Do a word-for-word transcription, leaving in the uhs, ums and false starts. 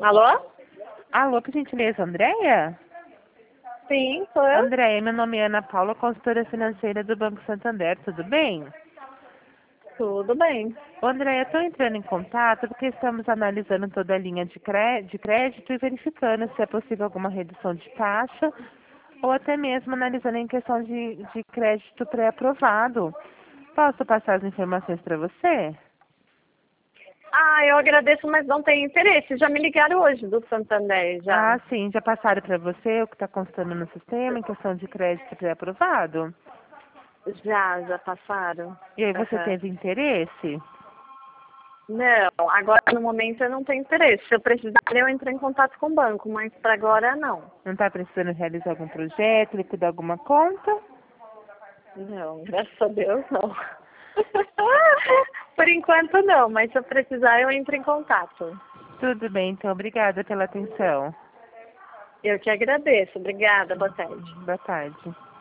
Alô? Alô, por gentileza, Andréia? Sim, sou eu. Andréia, meu nome é Ana Paula, consultora financeira do Banco Santander, tudo bem? Tudo bem. Ô, Andréia, estou entrando em contato porque estamos analisando toda a linha de, cré de crédito e verificando se é possível alguma redução de taxa ou até mesmo analisando em questão de, de crédito pré-aprovado. Posso passar as informações para você? Ah, eu agradeço, mas não tenho interesse. Já me ligaram hoje do Santander, já. Ah, sim, já passaram para você o que está constando no sistema em questão de crédito pré-aprovado? Já, já passaram. E aí você Aham. teve interesse? Não, agora no momento eu não tenho interesse. Se eu precisar, eu entro em contato com o banco, mas para agora não. Não está precisando realizar algum projeto, liquidar alguma conta? Não, graças a Deus não. Por enquanto não, mas se eu precisar, eu entro em contato. Tudo bem, então obrigada pela atenção. Eu que agradeço. Obrigada, boa tarde. Boa tarde.